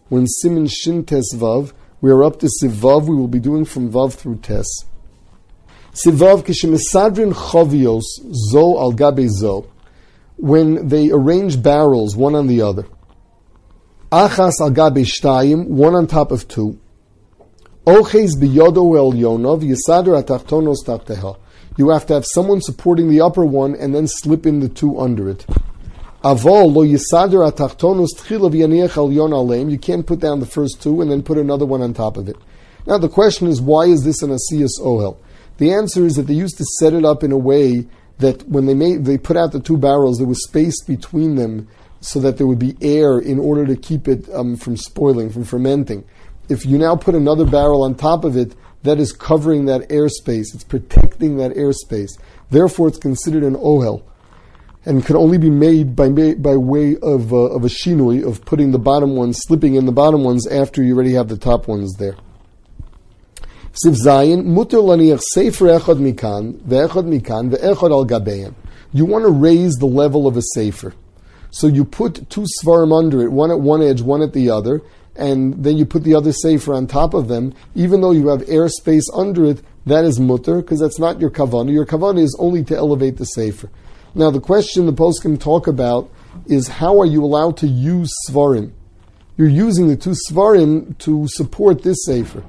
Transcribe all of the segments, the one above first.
When Simin Shin Tes Vav, we are up to Sivav, we will be doing from Vav through Tes. Sivav Kishemisadrin Chavios Zo al Gabe Zo, when they arrange barrels one on the other. Achas al Gabe Shtayim, one on top of two. Oches biyodo el yonov yisader atachtonos tachteha. You have to have someone supporting the upper one and then slip in the two under it. Avol lo yisader atachtonos tchila v'yaniach al yon aleim. You can't put down the first two and then put another one on top of it. Now the question is, why is this an asiyas ohel? The answer is that they used to set it up in a way that when they put out the two barrels, there was space between them so that there would be air in order to keep it from spoiling, from fermenting. If you now put another barrel on top of it, that is covering that airspace. It's protecting that airspace. Therefore, it's considered an ohel, and can only be made by way of a shinui, of putting the bottom ones, slipping in the bottom ones after you already have the top ones there. Siv Zayin, muter laniach sefer echad mikan, ve'echad al gabein. You want to raise the level of a sefer. So you put two svarim under it, one at one edge, one at the other, and then you put the other sefer on top of them. Even though you have airspace under it, that is mutter, because that's not your kavanah. Your kavanah is only to elevate the sefer. Now the question the poskim talk about is, how are you allowed to use svarim? You're using the two svarim to support this sefer.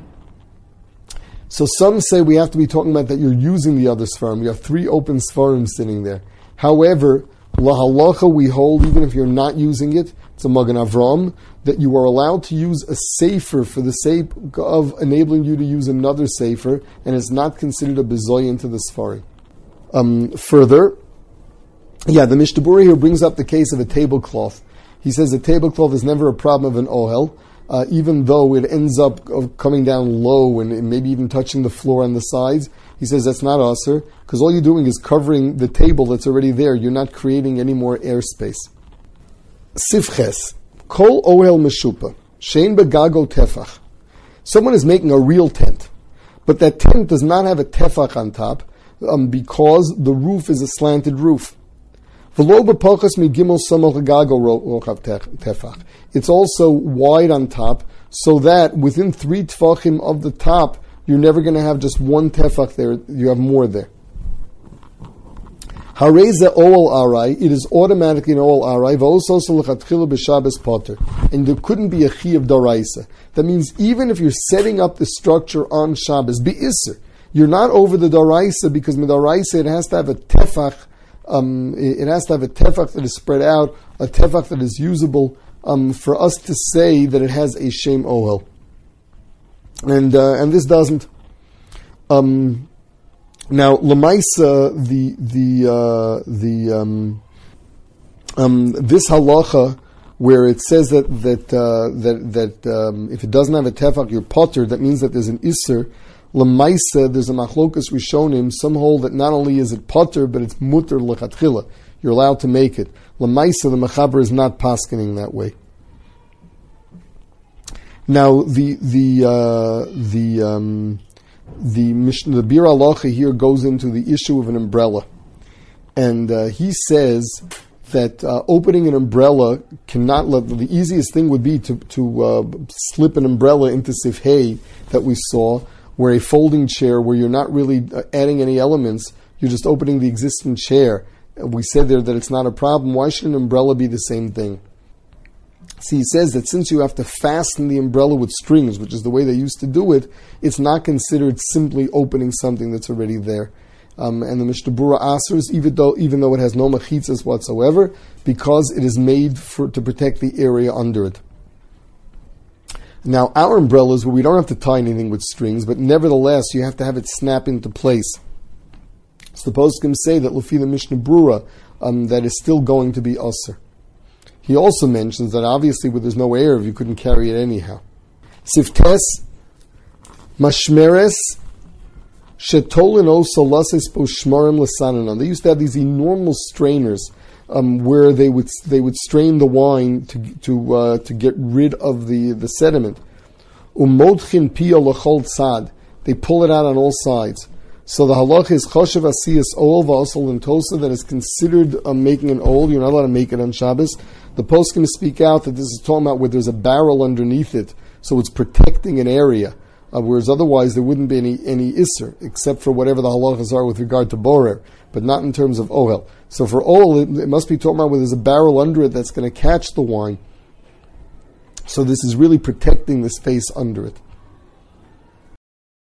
So some say we have to be talking about that you're using the other svarim. You have three open svarim sitting there. However, lahalacha we hold, even if you're not using it, it's a Magen Avram, that you are allowed to use a sefer for the sake of enabling you to use another sefer, and it's not considered a bezoyin to the svarim. Further, the Mishnah Berurah here brings up the case of a tablecloth. He says a tablecloth is never a problem of an ohel, even though it ends up coming down low and maybe even touching the floor on the sides. He says that's not aser, because all you're doing is covering the table that's already there. You're not creating any more airspace. Sifches, kol ohel meshupa, shein begago tefach. Someone is making a real tent, but that tent does not have a tefach on top because the roof is a slanted roof. It's also wide on top, so that within 3 tefachim of the top, you're never going to have just one tefach there, you have more there. Hareza oel arai, it is automatically an oel arai, and there couldn't be a chi of daraisa. That means even if you're setting up the structure on Shabbos, bi'isr, you're not over the daraisa, because midaraisa it has to have a tefach. It has to have a tefach that is spread out, a tefach that is usable for us to say that it has a shem ohel, and this doesn't. Now, lemaisa, this halacha where it says that if it doesn't have a tefach, you're potter. That means that there's an isser. Lemaisa, there's a machlokas rishonim. Some hold that not only is it potter, but it's mutter lechatchila. You're allowed to make it. Lemaisa, the mechaber is not paskening that way. Now, the Bir Halacha here goes into the issue of an umbrella, and he says that opening an umbrella cannot. The easiest thing would be to slip an umbrella into sifhei that we saw, where a folding chair, where you're not really adding any elements, you're just opening the existing chair. We said there that it's not a problem. Why should an umbrella be the same thing? See, he says that since you have to fasten the umbrella with strings, which is the way they used to do it, it's not considered simply opening something that's already there. And the Mishnah Berurah asers, even though it has no mechitzas whatsoever, because it is made to protect the area under it. Now, our umbrellas, where we don't have to tie anything with strings, but nevertheless, you have to have it snap into place. So the poskim say that Lefi the Mishnah Berurah, that is still going to be aser. He also mentions that obviously where there's no air, you couldn't carry it anyhow. Siftes, mashmeres, shetolino solasis po shmarim l'sananon. They used to have these enormous strainers where they would strain the wine to get rid of the sediment. Umodchin pia l'chol tzad. They pull it out on all sides. So the halach is choshev asiyas ol v'asol and tosa, that is considered making an ol. You're not allowed to make it on Shabbos. The post going to speak out that this is talking about where there's a barrel underneath it, so it's protecting an area. Whereas otherwise there wouldn't be any isser, except for whatever the halachas are with regard to borer, but not in terms of ohel. So for ohel, it must be talking about where there's a barrel under it that's going to catch the wine. So this is really protecting the space under it.